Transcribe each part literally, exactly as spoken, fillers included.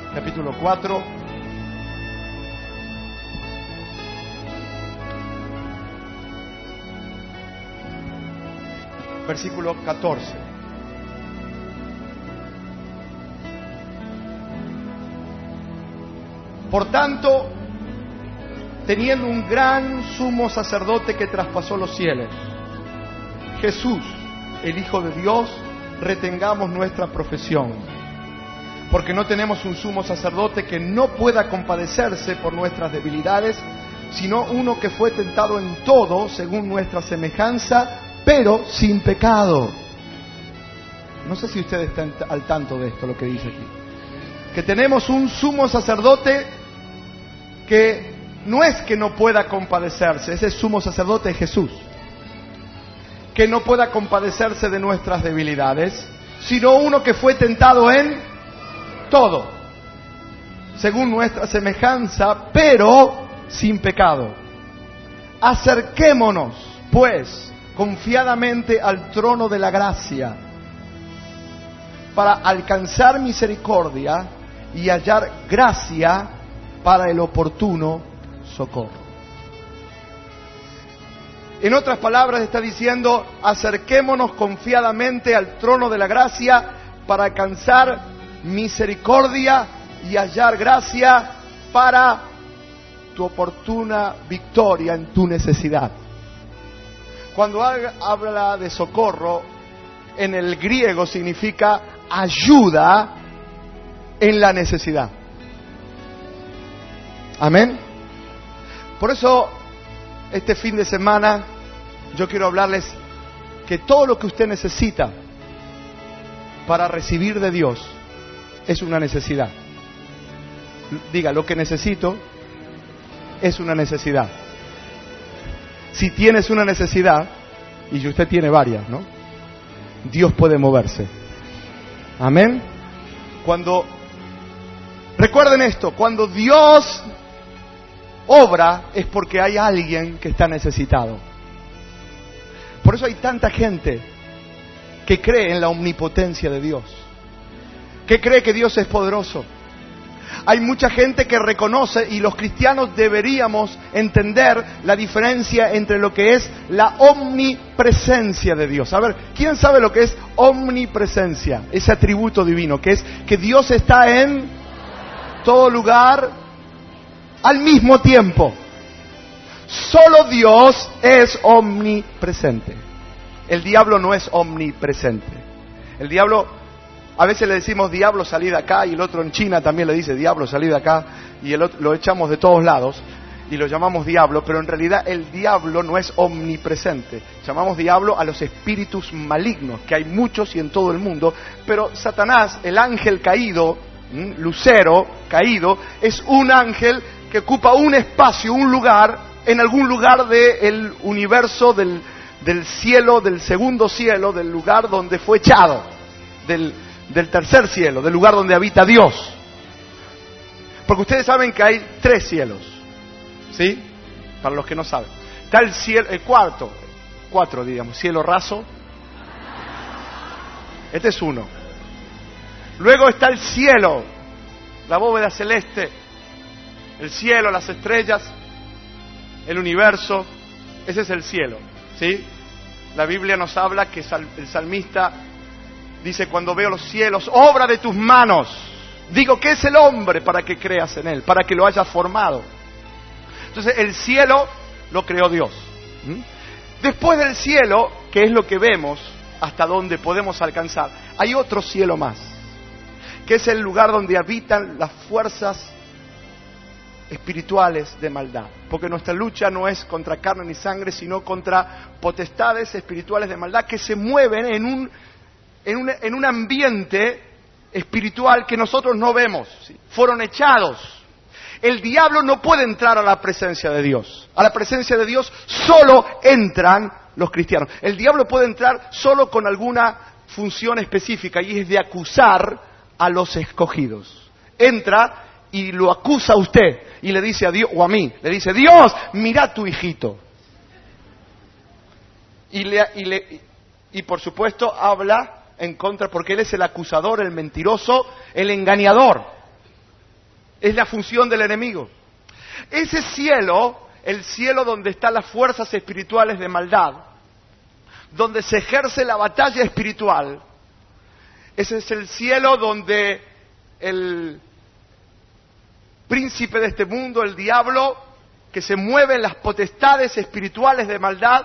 capítulo cuatro. Versículo catorce. Por tanto, teniendo un gran sumo sacerdote que traspasó los cielos, Jesús, el Hijo de Dios, retengamos nuestra profesión, porque no tenemos un sumo sacerdote que no pueda compadecerse por nuestras debilidades, sino uno que fue tentado en todo según nuestra semejanza, pero sin pecado. No sé si ustedes están al tanto de esto, lo que dice aquí. Que tenemos un sumo sacerdote que no es que no pueda compadecerse, ese sumo sacerdote es Jesús. Que no pueda compadecerse de nuestras debilidades, sino uno que fue tentado en todo, según nuestra semejanza, pero sin pecado. Acerquémonos, pues, confiadamente al trono de la gracia, para alcanzar misericordia y hallar gracia para el oportuno socorro. En otras palabras está diciendo, acerquémonos confiadamente al trono de la gracia para alcanzar misericordia y hallar gracia para tu oportuna victoria en tu necesidad. Cuando habla de socorro, en el griego significa ayuda en la necesidad. Amén. Por eso, este fin de semana, yo quiero hablarles que todo lo que usted necesita para recibir de Dios es una necesidad. Diga, lo que necesito es una necesidad. Si tienes una necesidad, y usted tiene varias, ¿no? Dios puede moverse. Amén. Cuando, recuerden esto, cuando Dios obra es porque hay alguien que está necesitado. Por eso hay tanta gente que cree en la omnipotencia de Dios, que cree que Dios es poderoso. Hay mucha gente que reconoce, y los cristianos deberíamos entender la diferencia entre lo que es la omnipresencia de Dios. A ver, ¿quién sabe lo que es omnipresencia? Ese atributo divino, que es que Dios está en todo lugar al mismo tiempo. Solo Dios es omnipresente. El diablo no es omnipresente. El diablo, a veces le decimos diablo salí de acá, y el otro en China también le dice diablo salí de acá, y el otro, lo echamos de todos lados y lo llamamos diablo, pero en realidad el diablo no es omnipresente. Llamamos diablo a los espíritus malignos, que hay muchos y en todo el mundo, pero Satanás, el ángel caído, ¿m? Lucero caído, es un ángel que ocupa un espacio, un lugar, en algún lugar del universo, del, del cielo, del segundo cielo, del lugar donde fue echado, del, del tercer cielo, del lugar donde habita Dios. Porque ustedes saben que hay tres cielos, ¿sí? Para los que no saben. Está el cielo, el cuarto, cuatro diríamos, cielo raso. Este es uno. Luego está el cielo, la bóveda celeste, el cielo, las estrellas, el universo. Ese es el cielo, ¿sí? La Biblia nos habla que el salmista dice, cuando veo los cielos, obra de tus manos, digo, ¿qué es el hombre para que creas en él? Para que lo hayas formado. Entonces el cielo lo creó Dios. ¿Mm? Después del cielo, que es lo que vemos, hasta donde podemos alcanzar, hay otro cielo más, que es el lugar donde habitan las fuerzas espirituales de maldad, porque nuestra lucha no es contra carne ni sangre, sino contra potestades espirituales de maldad que se mueven en un, en un, en un ambiente espiritual que nosotros no vemos, ¿sí? Fueron echados. El diablo no puede entrar a la presencia de Dios. A la presencia de Dios solo entran los cristianos. El diablo puede entrar solo con alguna función específica, y es de acusar a los escogidos. Entra y lo acusa a usted y le dice a Dios, o a mí, le dice, Dios, mira a tu hijito. Y, le, y, le, y por supuesto habla en contra, porque él es el acusador, el mentiroso, el engañador. Es la función del enemigo. Ese cielo, el cielo donde están las fuerzas espirituales de maldad, donde se ejerce la batalla espiritual, ese es el cielo donde el príncipe de este mundo, el diablo, que se mueve en las potestades espirituales de maldad,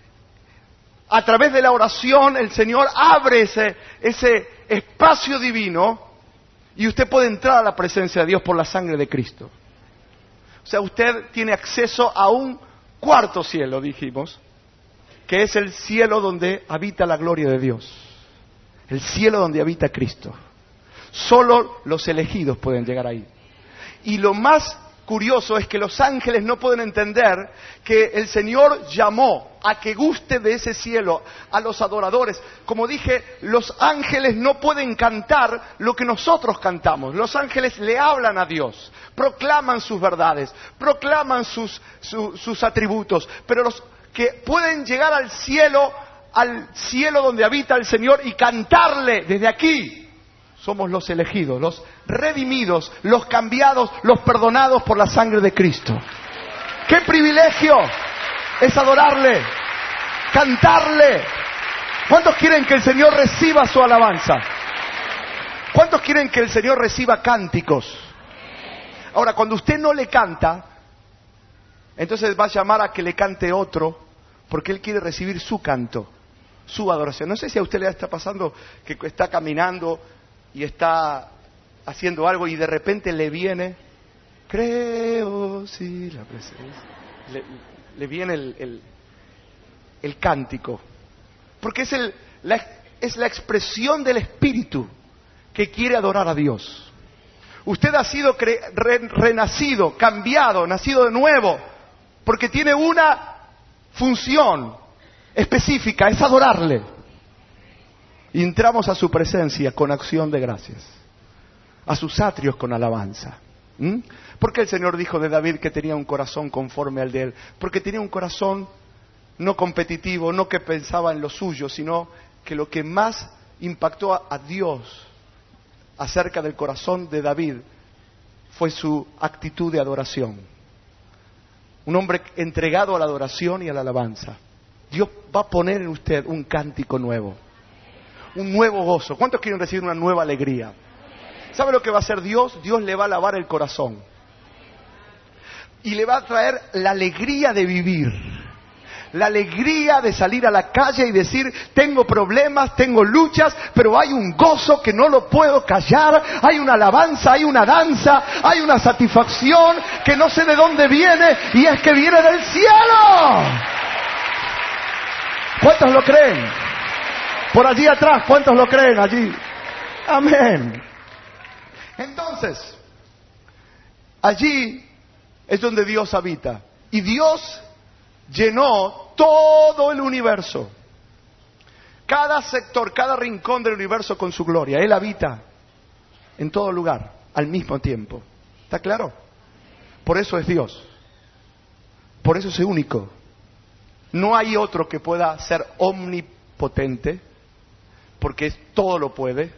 a través de la oración el Señor abre ese, ese espacio divino y usted puede entrar a la presencia de Dios por la sangre de Cristo. O sea, usted tiene acceso a un cuarto cielo, dijimos, que es el cielo donde habita la gloria de Dios. El cielo donde habita Cristo. Solo los elegidos pueden llegar ahí. Y lo más curioso es que los ángeles no pueden entender que el Señor llamó a que guste de ese cielo a los adoradores. Como dije, los ángeles no pueden cantar lo que nosotros cantamos. Los ángeles le hablan a Dios, proclaman sus verdades, proclaman sus, su, sus atributos, pero los que pueden llegar al cielo, al cielo donde habita el Señor y cantarle desde aquí, somos los elegidos, los redimidos, los cambiados, los perdonados por la sangre de Cristo. ¡Qué privilegio es adorarle, cantarle! ¿Cuántos quieren que el Señor reciba su alabanza? ¿Cuántos quieren que el Señor reciba cánticos? Ahora, cuando usted no le canta, entonces va a llamar a que le cante otro, porque Él quiere recibir su canto, su adoración. No sé si a usted le está pasando que está caminando y está haciendo algo y de repente le viene, creo, sí, la presencia, le, le viene el, el, el cántico, porque es, el, la, es la expresión del Espíritu que quiere adorar a Dios. Usted ha sido cre, re, renacido, cambiado, nacido de nuevo, porque tiene una función específica, es adorarle. Y entramos a su presencia con acción de gracias, a sus atrios con alabanza. ¿Mm? ¿Por qué el Señor dijo de David que tenía un corazón conforme al de él? Porque tenía un corazón no competitivo, no que pensaba en lo suyo, sino que lo que más impactó a, a Dios acerca del corazón de David fue su actitud de adoración. Un hombre entregado a la adoración y a la alabanza. Dios va a poner en usted un cántico nuevo, un nuevo gozo. ¿Cuántos quieren recibir una nueva alegría? ¿Sabe lo que va a hacer Dios? Dios le va a lavar el corazón y le va a traer la alegría de vivir, la alegría de salir a la calle y decir, tengo problemas, tengo luchas, pero hay un gozo que no lo puedo callar, hay una alabanza, hay una danza, hay una satisfacción que no sé de dónde viene, y es que viene del cielo. ¿Cuántos lo creen? Por allí atrás, ¿cuántos lo creen allí? Amén. Entonces, allí es donde Dios habita. Y Dios llenó todo el universo. Cada sector, cada rincón del universo con su gloria. Él habita en todo lugar, al mismo tiempo. ¿Está claro? Por eso es Dios. Por eso es único. No hay otro que pueda ser omnipotente, porque todo lo puede.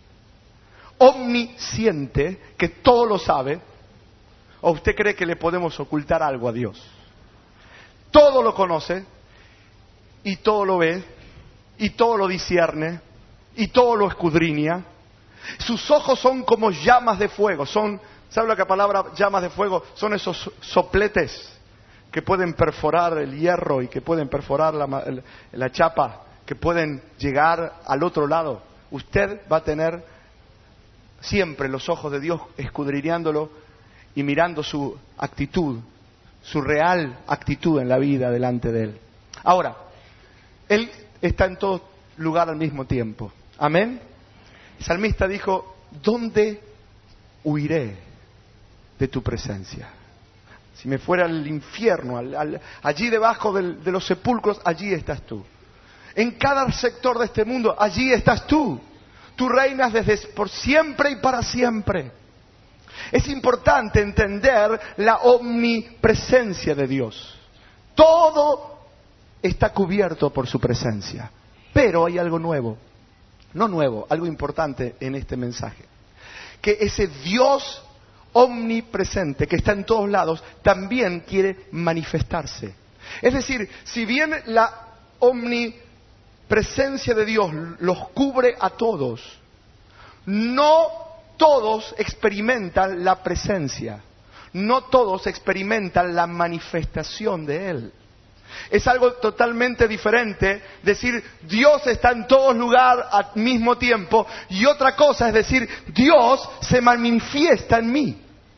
Omnisciente, que todo lo sabe. ¿O usted cree que le podemos ocultar algo a Dios? Todo lo conoce, y todo lo ve, y todo lo discierne, y todo lo escudriña. Sus ojos son como llamas de fuego. Son, ¿sabe lo que la palabra llamas de fuego? Son esos sopletes que pueden perforar el hierro y que pueden perforar la, la chapa, que pueden llegar al otro lado. Usted va a tener siempre los ojos de Dios escudriñándolo y mirando su actitud, su real actitud en la vida delante de Él. Ahora, Él está en todo lugar al mismo tiempo. Amén. El salmista dijo, ¿dónde huiré de tu presencia? Si me fuera al infierno, al, al, allí debajo del, de los sepulcros, allí estás tú. En cada sector de este mundo, allí estás tú. Tú reinas desde por siempre y para siempre. Es importante entender la omnipresencia de Dios. Todo está cubierto por su presencia. Pero hay algo nuevo. No nuevo, algo importante en este mensaje. Que ese Dios omnipresente, que está en todos lados, también quiere manifestarse. Es decir, si bien la omnipresencia de Dios los cubre a todos, no todos experimentan la presencia, no todos experimentan la manifestación de Él. Es algo totalmente diferente decir Dios está en todos lugares al mismo tiempo, y otra cosa es decir Dios se manifiesta en mí.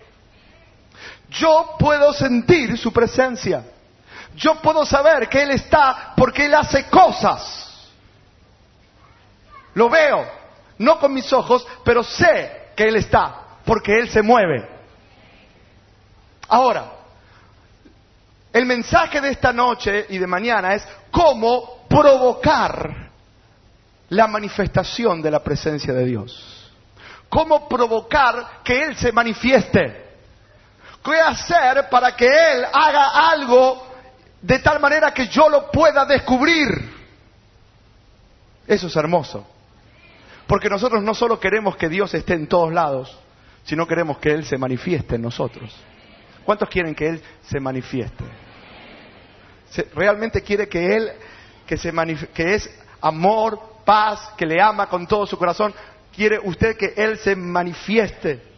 Yo puedo sentir su presencia. Yo puedo saber que Él está porque Él hace cosas. Lo veo, no con mis ojos, pero sé que Él está porque Él se mueve. Ahora, el mensaje de esta noche y de mañana es cómo provocar la manifestación de la presencia de Dios. Cómo provocar que Él se manifieste. ¿Qué hacer para que Él haga algo de tal manera que yo lo pueda descubrir? Eso es hermoso. Porque nosotros no solo queremos que Dios esté en todos lados, sino queremos que Él se manifieste en nosotros. ¿Cuántos quieren que Él se manifieste? ¿Realmente quiere que Él, que, se manif- que es amor, paz, que le ama con todo su corazón? ¿Quiere usted que Él se manifieste?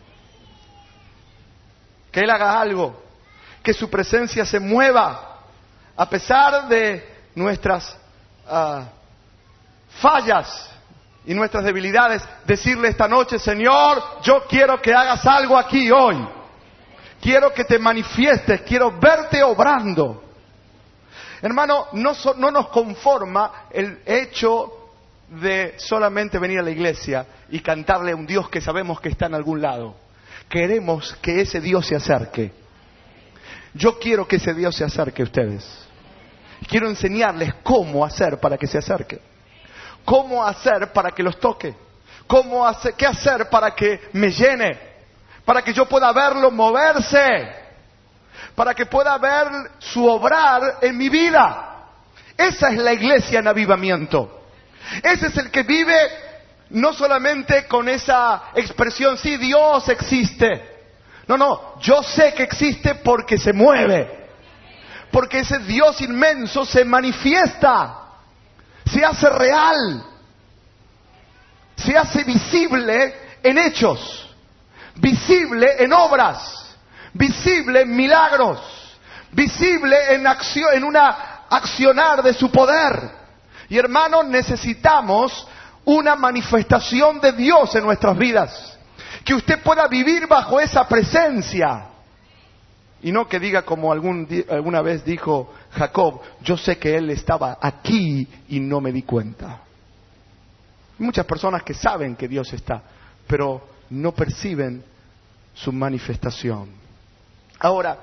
Que Él haga algo, que su presencia se mueva, a pesar de nuestras uh, fallas y nuestras debilidades, decirle esta noche, Señor, yo quiero que hagas algo aquí hoy. Quiero que te manifiestes, quiero verte obrando. Hermano, no, so, no nos conforma el hecho de solamente venir a la iglesia y cantarle a un Dios que sabemos que está en algún lado. Queremos que ese Dios se acerque. Yo quiero que ese Dios se acerque a ustedes. Quiero enseñarles cómo hacer para que se acerque. Cómo hacer para que los toque. Cómo hacer, qué hacer para que me llene. Para que yo pueda verlo moverse. Para que pueda ver su obrar en mi vida. Esa es la iglesia en avivamiento. Ese es el que vive no solamente con esa expresión, sí, Dios existe. No, no, yo sé que existe porque se mueve. Porque ese Dios inmenso se manifiesta. Se hace real. Se hace visible en hechos. Visible en obras. Visible en milagros. Visible en acción, en una accionar de su poder. Y hermanos, necesitamos una manifestación de Dios en nuestras vidas. Que usted pueda vivir bajo esa presencia. Y no que diga como algún, alguna vez dijo Jacob, yo sé que él estaba aquí y no me di cuenta. Hay muchas personas que saben que Dios está, pero no perciben su manifestación. Ahora,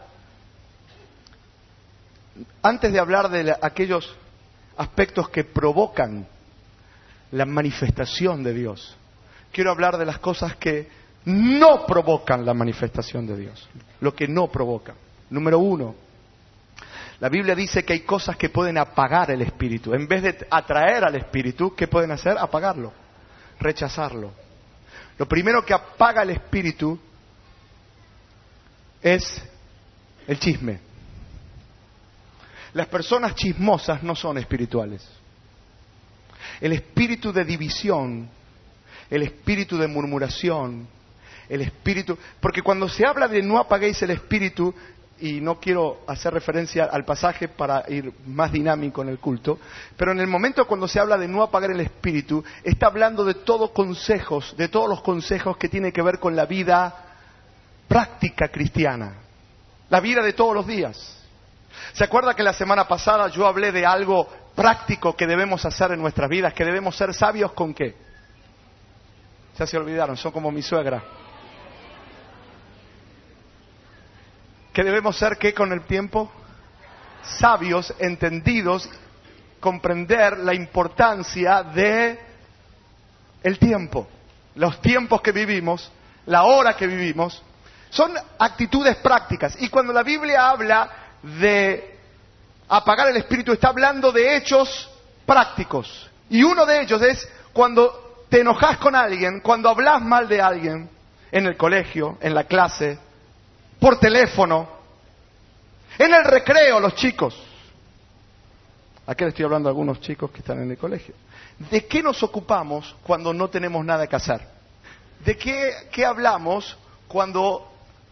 antes de hablar de la, aquellos aspectos que provocan la manifestación de Dios, quiero hablar de las cosas que no provocan la manifestación de Dios. Lo que no provoca. Número uno, la Biblia dice que hay cosas que pueden apagar el espíritu. En vez de atraer al espíritu, ¿qué pueden hacer? Apagarlo, rechazarlo. Lo primero que apaga el espíritu es el chisme. Las personas chismosas no son espirituales. El espíritu de división, el espíritu de murmuración, el espíritu... Porque cuando se habla de no apaguéis el espíritu, y no quiero hacer referencia al pasaje para ir más dinámico en el culto, pero en el momento cuando se habla de no apagar el espíritu, está hablando de todos consejos, de todos los consejos que tienen que ver con la vida práctica cristiana, la vida de todos los días. ¿Se acuerda que la semana pasada yo hablé de algo práctico que debemos hacer en nuestras vidas, que debemos ser sabios con qué? Ya se olvidaron, son como mi suegra. ¿Qué debemos ser qué con el tiempo? Sabios, entendidos, comprender la importancia de el tiempo, los tiempos que vivimos, la hora que vivimos, son actitudes prácticas. Y cuando la Biblia habla de apagar el espíritu, está hablando de hechos prácticos. Y uno de ellos es cuando te enojas con alguien, cuando hablas mal de alguien, en el colegio, en la clase, por teléfono, en el recreo, los chicos. Aquí le estoy hablando a algunos chicos que están en el colegio. ¿De qué nos ocupamos cuando no tenemos nada que hacer? ¿De qué, qué hablamos cuando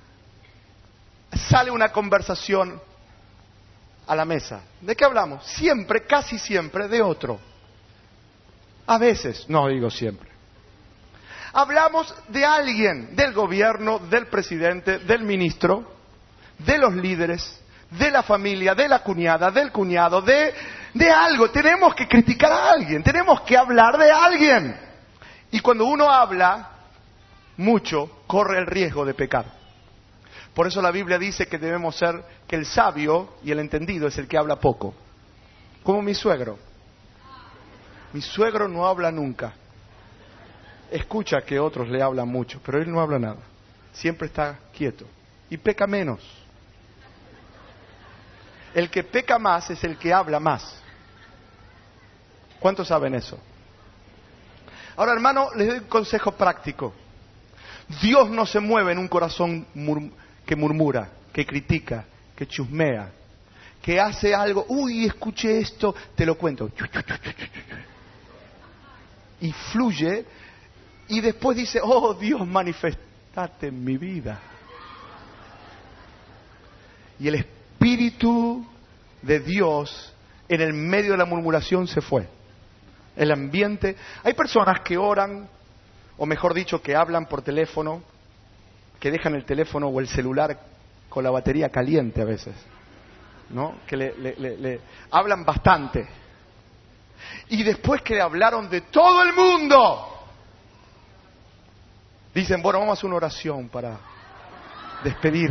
sale una conversación a la mesa? ¿De qué hablamos? Siempre, casi siempre, de otro. A veces, no digo siempre. Hablamos de alguien, del gobierno, del presidente, del ministro, de los líderes, de la familia, de la cuñada, del cuñado, de, de algo. Tenemos que criticar a alguien, tenemos que hablar de alguien. Y cuando uno habla mucho, corre el riesgo de pecar. Por eso la Biblia dice que debemos ser, que el sabio y el entendido es el que habla poco. Como mi suegro. Mi suegro no habla nunca. Escucha que otros le hablan mucho, pero él no habla nada. Siempre está quieto. Y peca menos. El que peca más es el que habla más. ¿Cuántos saben eso? Ahora, hermano, les doy un consejo práctico. Dios no se mueve en un corazón mur- que murmura, que critica, que chusmea, que hace algo. Uy, escuché esto, te lo cuento. Y fluye, y después dice, oh Dios, manifestate en mi vida. Y el Espíritu de Dios en el medio de la murmuración se fue. El ambiente. Hay personas que oran, o mejor dicho, que hablan por teléfono, que dejan el teléfono o el celular con la batería caliente a veces, ¿no? Que le, le, le, le hablan bastante. Y después que le hablaron de todo el mundo, dicen, bueno, vamos a hacer una oración para despedir.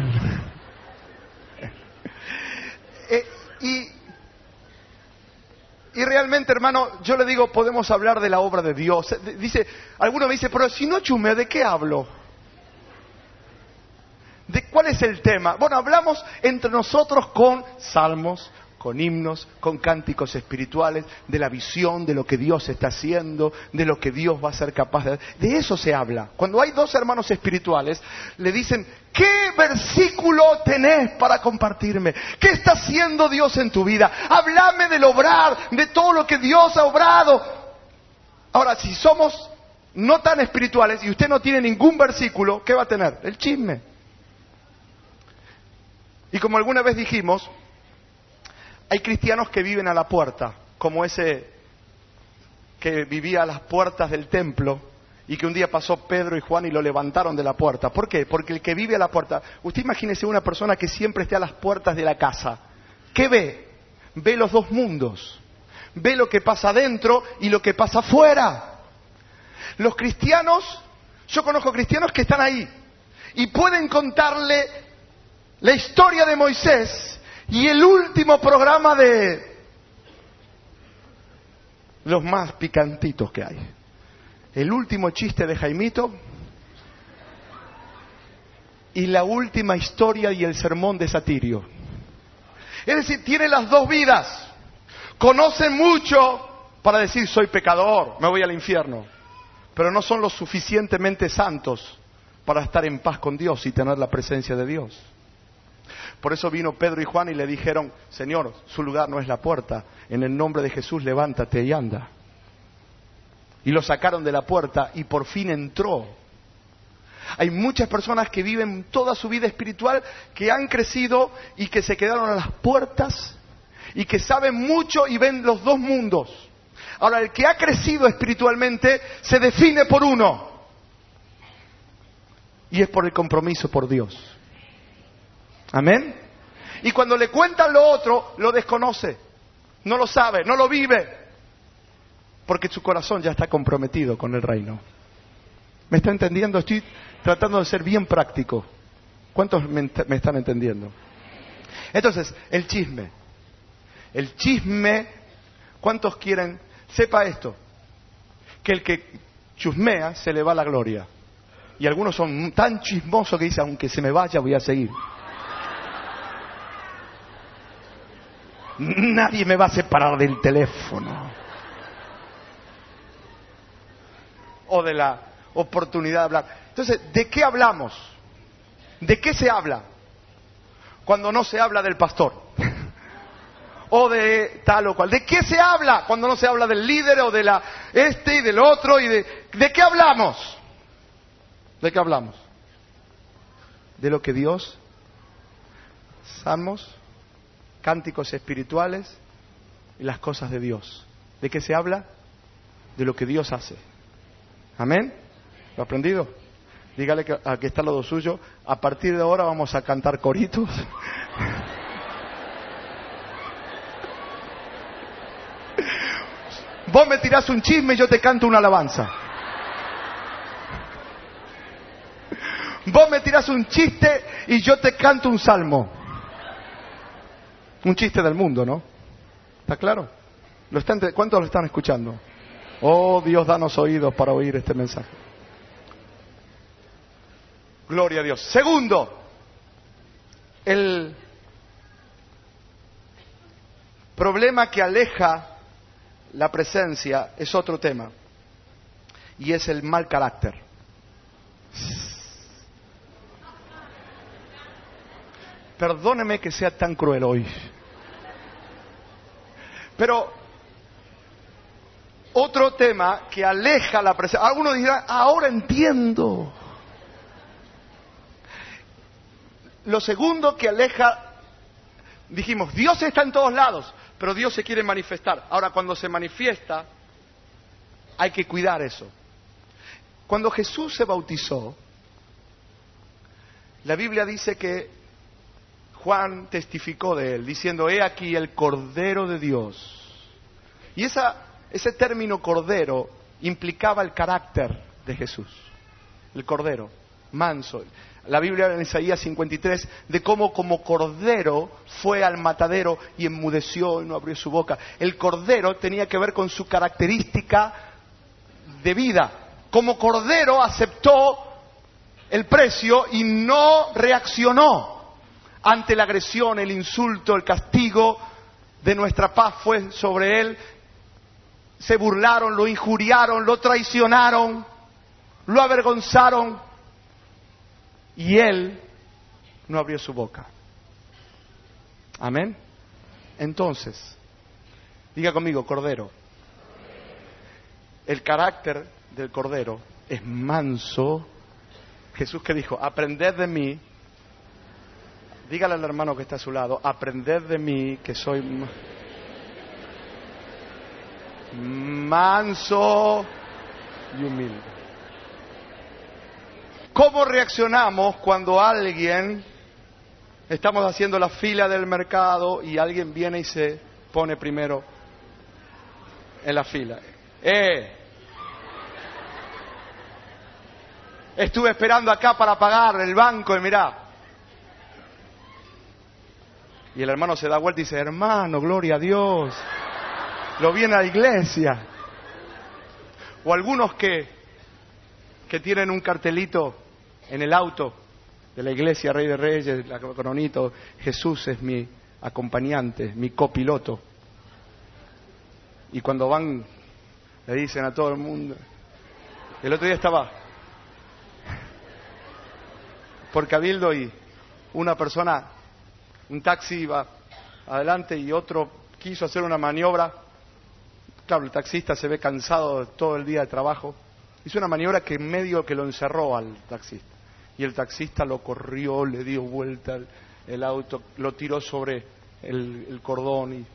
eh, y, y realmente, hermano, yo le digo, podemos hablar de la obra de Dios. Dice, alguno me dice, pero si no chumeo, ¿de qué hablo? ¿De cuál es el tema? Bueno, hablamos entre nosotros con salmos, con himnos, con cánticos espirituales, de la visión, de lo que Dios está haciendo, de lo que Dios va a ser capaz de hacer. De eso se habla. Cuando hay dos hermanos espirituales, le dicen, ¿qué versículo tenés para compartirme? ¿Qué está haciendo Dios en tu vida? Háblame del obrar, de todo lo que Dios ha obrado. Ahora, si somos no tan espirituales y usted no tiene ningún versículo, ¿qué va a tener? El chisme. Y como alguna vez dijimos, hay cristianos que viven a la puerta, como ese que vivía a las puertas del templo y que un día pasó Pedro y Juan y lo levantaron de la puerta. ¿Por qué? Porque el que vive a la puerta, usted imagínese una persona que siempre esté a las puertas de la casa. ¿Qué ve? Ve los dos mundos. Ve lo que pasa adentro y lo que pasa afuera. Los cristianos, yo conozco cristianos que están ahí y pueden contarle la historia de Moisés y el último programa de los más picantitos que hay. El último chiste de Jaimito y la última historia y el sermón de Satirio. Es decir, tiene las dos vidas. Conoce mucho para decir soy pecador, me voy al infierno. Pero no son lo suficientemente santos para estar en paz con Dios y tener la presencia de Dios. Por eso vino Pedro y Juan y le dijeron, Señor, su lugar no es la puerta. En el nombre de Jesús, levántate y anda. Y lo sacaron de la puerta y por fin entró. Hay muchas personas que viven toda su vida espiritual, que han crecido y que se quedaron a las puertas y que saben mucho y ven los dos mundos. Ahora, el que ha crecido espiritualmente se define por uno. Y es por el compromiso por Dios. Amén. Y cuando le cuentan lo otro, lo desconoce. No lo sabe, no lo vive. Porque su corazón ya está comprometido con el reino. ¿Me está entendiendo? Estoy tratando de ser bien práctico. ¿Cuántos me, me están entendiendo? Entonces, el chisme. El chisme, ¿cuántos quieren? Sepa esto, que el que chusmea se le va la gloria. Y algunos son tan chismosos que dicen, aunque se me vaya voy a seguir. Nadie me va a separar del teléfono. O de la oportunidad de hablar. Entonces, ¿de qué hablamos? ¿De qué se habla cuando no se habla del pastor? O de tal o cual. ¿De qué se habla cuando no se habla del líder o de la este y del otro? Y de, ¿de qué hablamos? ¿De qué hablamos? De lo que Dios, salmos, cánticos espirituales y las cosas de Dios. ¿De qué se habla? De lo que Dios hace. ¿Amén? ¿Lo ha aprendido? Dígale que al que está al lado suyo, a partir de ahora vamos a cantar coritos. Vos me tirás un chisme y yo te canto una alabanza. Vos me tirás un chiste y yo te canto un salmo. Un chiste del mundo, ¿no? ¿Está claro? ¿Lo están, ¿Cuántos lo están escuchando? Oh, Dios, danos oídos para oír este mensaje. Gloria a Dios. Segundo, el problema que aleja la presencia es otro tema, y es el mal carácter. Perdóneme que sea tan cruel hoy, pero otro tema que aleja la presencia. Algunos dirán, ahora entiendo. Lo segundo que aleja, dijimos, Dios está en todos lados, pero Dios se quiere manifestar. Ahora, cuando se manifiesta, hay que cuidar eso. Cuando Jesús se bautizó, la Biblia dice que Juan testificó de él, diciendo, he aquí el Cordero de Dios. Y esa, ese término Cordero implicaba el carácter de Jesús. El Cordero, manso. La Biblia en Isaías cincuenta y tres, de cómo como cordero fue al matadero y enmudeció y no abrió su boca. El cordero tenía que ver con su característica de vida. Como cordero aceptó el precio y no reaccionó ante la agresión, el insulto, el castigo de nuestra paz fue sobre él. Se burlaron, lo injuriaron, lo traicionaron, lo avergonzaron. Y él no abrió su boca. Amén. Entonces, diga conmigo, cordero. El carácter del cordero es manso. Jesús que dijo, aprended de mí. Dígale al hermano que está a su lado, aprended de mí que soy manso y humilde. ¿Cómo reaccionamos cuando alguien, estamos haciendo la fila del mercado y alguien viene y se pone primero en la fila? ¡Eh! Estuve esperando acá para pagar el banco y mirá. Y el hermano se da vuelta y dice, hermano, gloria a Dios, lo viene a la iglesia. O algunos que que tienen un cartelito en el auto de la iglesia Rey de Reyes, la coronito, Jesús es mi acompañante, mi copiloto. Y cuando van, le dicen a todo el mundo. El otro día estaba por Cabildo y una persona, un taxi iba adelante y otro quiso hacer una maniobra. Claro, el taxista se ve cansado todo el día de trabajo. Hizo una maniobra que en medio que lo encerró al taxista. Y el taxista lo corrió, le dio vuelta el, el auto, lo tiró sobre el, el cordón. Y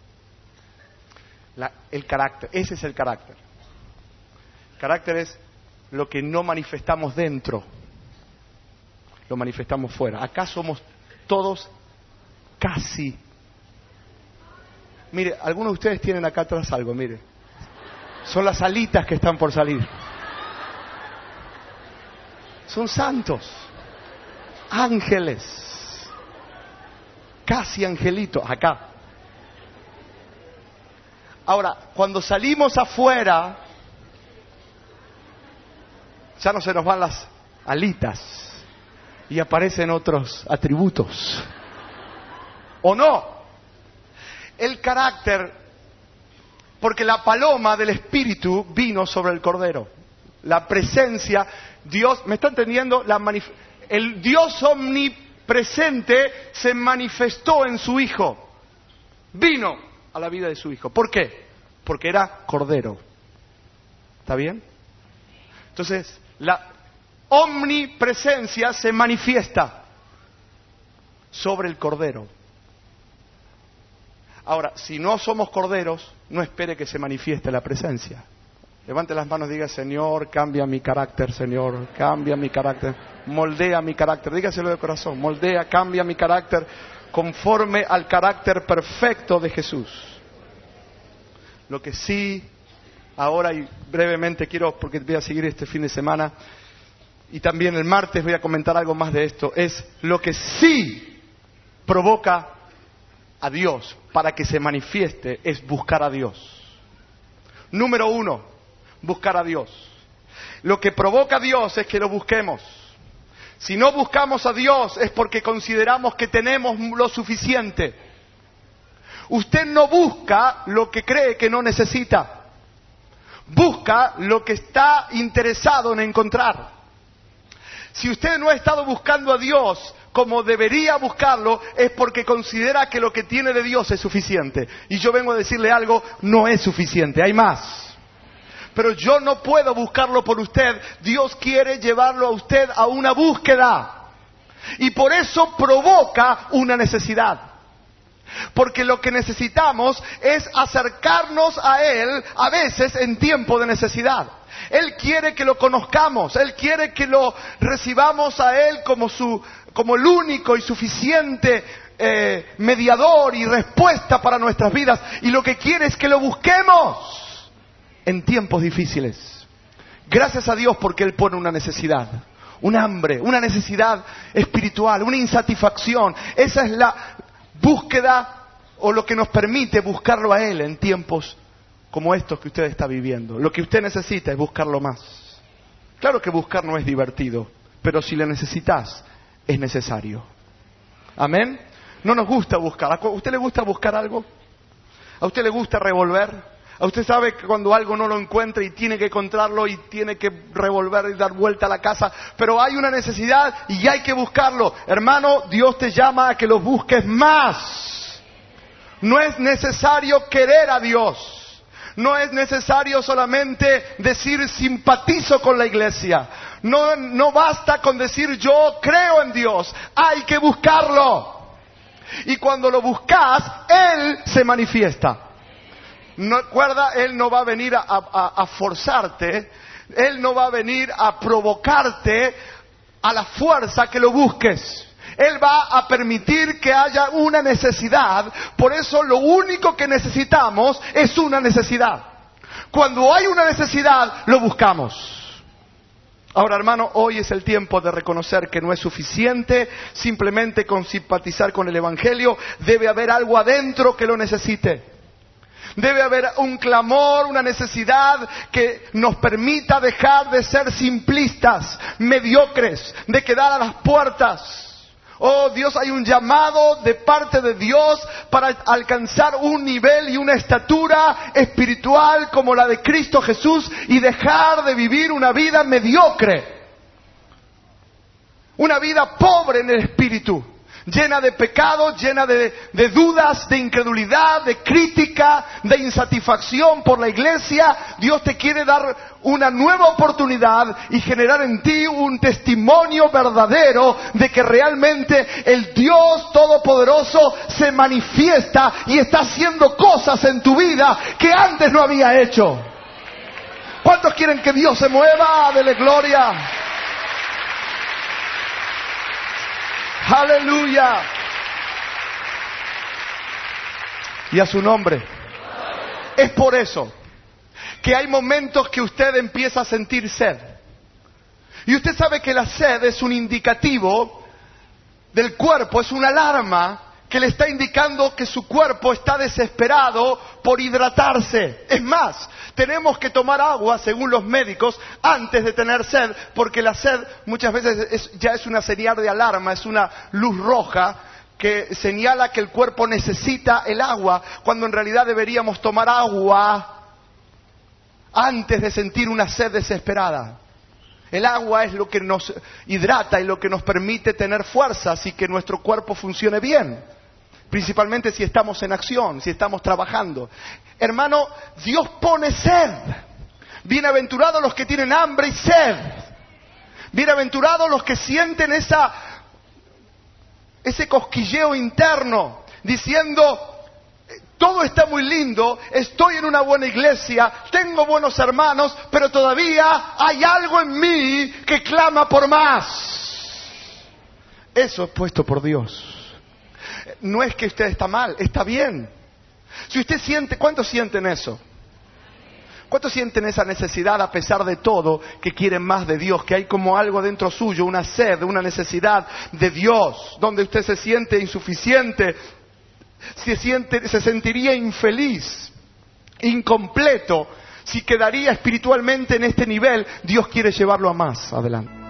la, el carácter, ese es el carácter. Carácter es lo que no manifestamos dentro, lo manifestamos fuera. Acá somos todos casi. Mire, algunos de ustedes tienen acá atrás algo, mire. Son las alitas que están por salir. Son santos, ángeles, casi angelitos, acá. Ahora, cuando salimos afuera, ya no se nos van las alitas y aparecen otros atributos. ¿O no? El carácter, porque la paloma del Espíritu vino sobre el Cordero. la presencia, Dios, ¿me está entendiendo? La manif- el Dios omnipresente se manifestó en su Hijo. Vino a la vida de su Hijo. ¿Por qué? Porque era Cordero. ¿Está bien? Entonces, la omnipresencia se manifiesta sobre el Cordero. Ahora, si no somos corderos, no espere que se manifieste la presencia. Levante las manos y diga: Señor, cambia mi carácter, Señor, cambia mi carácter, moldea mi carácter. Dígaselo de corazón: moldea, cambia mi carácter conforme al carácter perfecto de Jesús. Lo que sí, ahora y brevemente quiero, porque voy a seguir este fin de semana, y también el martes voy a comentar algo más de esto, es lo que sí provoca a Dios para que se manifieste, es buscar a Dios. Número uno, buscar a Dios. Lo que provoca a Dios es que lo busquemos. Si no buscamos a Dios es porque consideramos que tenemos lo suficiente. Usted no busca lo que cree que no necesita. Busca lo que está interesado en encontrar. Si usted no ha estado buscando a Dios como debería buscarlo, es porque considera que lo que tiene de Dios es suficiente. Y yo vengo a decirle algo: no es suficiente, hay más. Pero yo no puedo buscarlo por usted. Dios quiere llevarlo a usted a una búsqueda. Y por eso provoca una necesidad. Porque lo que necesitamos es acercarnos a Él a veces en tiempo de necesidad. Él quiere que lo conozcamos, Él quiere que lo recibamos a Él como su, como el único y suficiente eh, mediador y respuesta para nuestras vidas. Y lo que quiere es que lo busquemos en tiempos difíciles. Gracias a Dios porque Él pone una necesidad, un hambre, una necesidad espiritual, una insatisfacción. Esa es la búsqueda o lo que nos permite buscarlo a Él en tiempos como estos que usted está viviendo. Lo que usted necesita es buscarlo más. Claro que buscar no es divertido, pero si le necesitas, es necesario. ¿Amén? No nos gusta buscar. ¿A usted le gusta buscar algo? ¿A usted le gusta revolver? ¿A usted sabe que cuando algo no lo encuentra y tiene que encontrarlo y tiene que revolver y dar vuelta a la casa? Pero hay una necesidad y hay que buscarlo. Hermano, Dios te llama a que lo busques más. No es necesario querer a Dios. No es necesario solamente decir simpatizo con la iglesia. No, no basta con decir yo creo en Dios. Hay que buscarlo. Y cuando lo buscas, Él se manifiesta. No, recuerda, Él no va a venir a, a, a forzarte. Él no va a venir a provocarte a la fuerza que lo busques. Él va a permitir que haya una necesidad. Por eso lo único que necesitamos es una necesidad. Cuando hay una necesidad, lo buscamos. Ahora, hermano, hoy es el tiempo de reconocer que no es suficiente simplemente con simpatizar con el Evangelio. Debe haber algo adentro que lo necesite. Debe haber un clamor, una necesidad que nos permita dejar de ser simplistas, mediocres, de quedar a las puertas. Oh Dios, hay un llamado de parte de Dios para alcanzar un nivel y una estatura espiritual como la de Cristo Jesús y dejar de vivir una vida mediocre. Una vida pobre en el espíritu, llena de pecado, llena de, de dudas, de incredulidad, de crítica, de insatisfacción por la iglesia. Dios te quiere dar una nueva oportunidad y generar en ti un testimonio verdadero de que realmente el Dios Todopoderoso se manifiesta y está haciendo cosas en tu vida que antes no había hecho. ¿Cuántos quieren que Dios se mueva? Dele gloria. Aleluya. Y a su nombre. Es por eso que hay momentos que usted empieza a sentir sed. Y usted sabe que la sed es un indicativo del cuerpo, es una alarma que le está indicando que su cuerpo está desesperado por hidratarse. Es más, tenemos que tomar agua, según los médicos, antes de tener sed, porque la sed muchas veces es, ya es una señal de alarma, es una luz roja que señala que el cuerpo necesita el agua, cuando en realidad deberíamos tomar agua antes de sentir una sed desesperada. El agua es lo que nos hidrata y lo que nos permite tener fuerzas y que nuestro cuerpo funcione bien. Principalmente si estamos en acción, si estamos trabajando. Hermano, Dios pone sed. Bienaventurados los que tienen hambre y sed. Bienaventurados los que sienten esa, ese cosquilleo interno, diciendo: todo está muy lindo, estoy en una buena iglesia, tengo buenos hermanos, pero todavía hay algo en mí que clama por más. Eso es puesto por Dios. No es que usted está mal, está bien. Si usted siente, ¿cuántos sienten eso? ¿Cuántos sienten esa necesidad a pesar de todo, que quieren más de Dios, que hay como algo dentro suyo, una sed, una necesidad de Dios, donde usted se siente insuficiente, se siente, se sentiría infeliz, incompleto, si quedaría espiritualmente en este nivel? Dios quiere llevarlo a más adelante.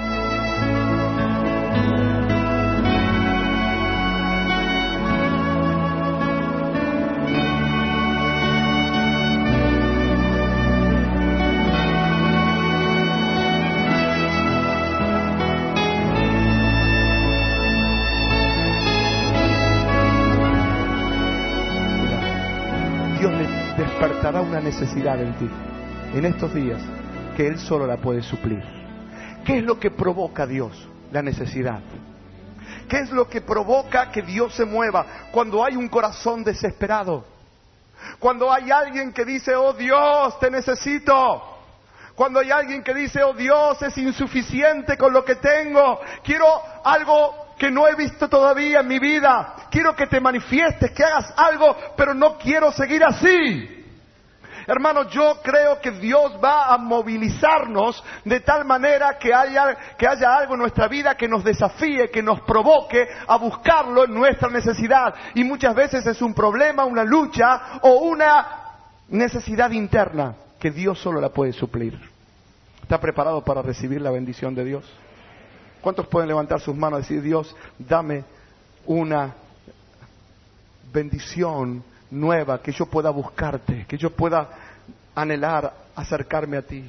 Despertará una necesidad en ti en estos días que Él solo la puede suplir. ¿Qué es lo que provoca a Dios? La necesidad. ¿Qué es lo que provoca que Dios se mueva? Cuando hay un corazón desesperado, cuando hay alguien que dice: oh Dios, te necesito. Cuando hay alguien que dice: oh Dios, es insuficiente con lo que tengo, quiero algo que no he visto todavía en mi vida, quiero que te manifiestes, que hagas algo, pero no quiero seguir así. Hermanos, yo creo que Dios va a movilizarnos de tal manera que haya, que haya algo en nuestra vida que nos desafíe, que nos provoque a buscarlo en nuestra necesidad. Y muchas veces es un problema, una lucha o una necesidad interna que Dios solo la puede suplir. ¿Está preparado para recibir la bendición de Dios? ¿Cuántos pueden levantar sus manos y decir: Dios, dame una bendición nueva, que yo pueda buscarte, que yo pueda anhelar acercarme a ti?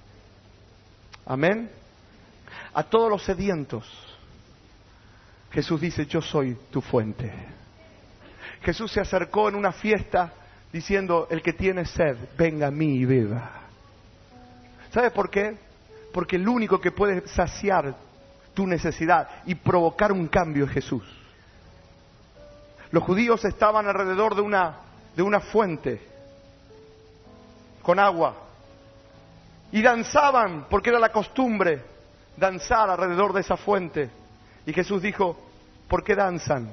Amén. A todos los sedientos, Jesús dice: yo soy tu fuente. Jesús se acercó en una fiesta diciendo: el que tiene sed, venga a mí y beba. ¿Sabe por qué? Porque el único que puede saciar tu necesidad y provocar un cambio es Jesús. Los judíos estaban alrededor de una, de una fuente con agua y danzaban, porque era la costumbre danzar alrededor de esa fuente. Y Jesús dijo: ¿por qué danzan?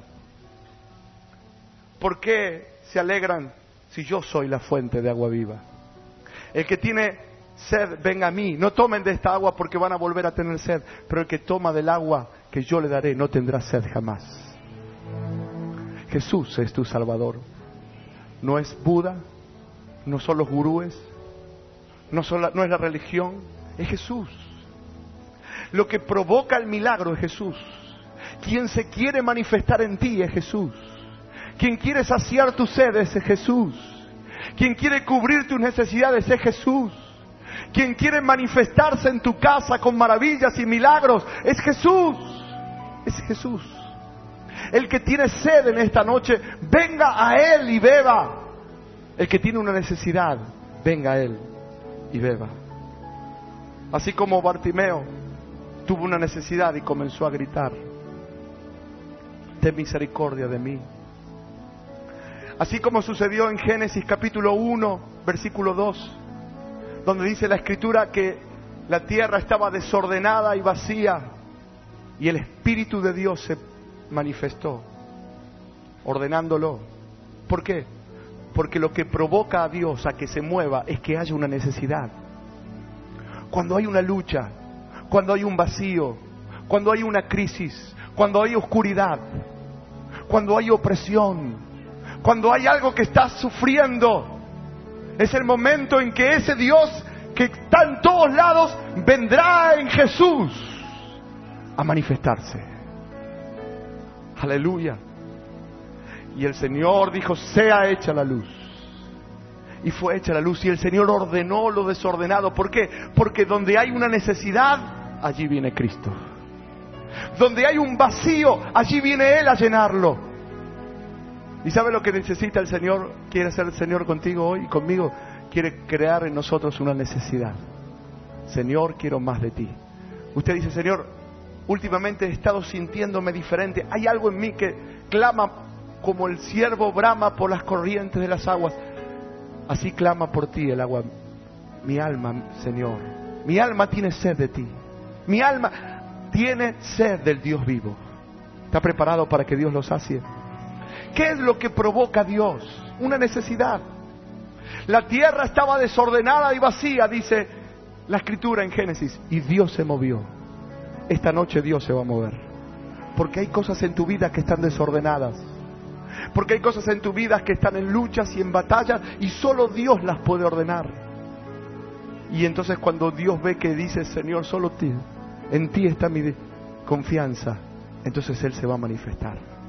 ¿Por qué se alegran si yo soy la fuente de agua viva? El que tiene sed, venga a mí. No tomen de esta agua porque van a volver a tener sed, pero el que toma del agua que yo le daré no tendrá sed jamás. Jesús es tu Salvador. No es Buda, no son los gurúes, no, son la, no es la religión, es Jesús. Lo que provoca el milagro es Jesús. Quien se quiere manifestar en ti es Jesús. Quien quiere saciar tus sedes es Jesús. Quien quiere cubrir tus necesidades es Jesús. Quien quiere manifestarse en tu casa con maravillas y milagros es Jesús. Es Jesús. El que tiene sed en esta noche, venga a Él y beba. El que tiene una necesidad, venga a Él y beba. Así como Bartimeo tuvo una necesidad y comenzó a gritar: ten misericordia de mí. Así como sucedió en Génesis capítulo uno, versículo dos, donde dice la Escritura que la tierra estaba desordenada y vacía, y el Espíritu de Dios se manifestó, ordenándolo. ¿Por qué? Porque lo que provoca a Dios a que se mueva es que haya una necesidad. Cuando hay una lucha, cuando hay un vacío, cuando hay una crisis, cuando hay oscuridad, cuando hay opresión, cuando hay algo que estás sufriendo, es el momento en que ese Dios que está en todos lados vendrá en Jesús a manifestarse. Aleluya. Y el Señor dijo: sea hecha la luz. y fue hecha la luz, y el Señor ordenó lo desordenado. ¿Por qué? Porque donde hay una necesidad, allí viene Cristo. Donde hay un vacío, allí viene Él a llenarlo. ¿Y sabe lo que necesita el Señor? Quiere hacer el Señor contigo hoy y conmigo. Quiere crear en nosotros una necesidad. Señor, quiero más de ti. Usted dice, Señor, últimamente he estado sintiéndome diferente. Hay algo en mí que clama como el ciervo brama por las corrientes de las aguas. Así clama por ti el agua. Mi alma, Señor, mi alma tiene sed de ti. Mi alma tiene sed del Dios vivo. ¿Está preparado para que Dios lo sacie? ¿Qué es lo que provoca a Dios? Una necesidad. La tierra estaba desordenada y vacía, dice la Escritura en Génesis, y Dios se movió. Esta noche Dios se va a mover. Porque hay cosas en tu vida que están desordenadas. Porque hay cosas en tu vida que están en luchas y en batallas, y solo Dios las puede ordenar. Y entonces cuando Dios ve que dice, Señor, solo ti, en ti está mi confianza, entonces Él se va a manifestar.